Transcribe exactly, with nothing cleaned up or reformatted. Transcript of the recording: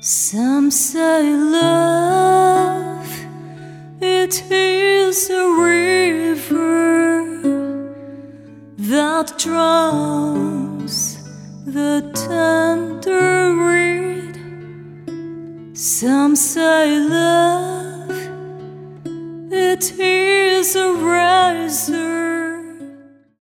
Some say love, it is a river that drowns the tender reed. Some say love, it is a razor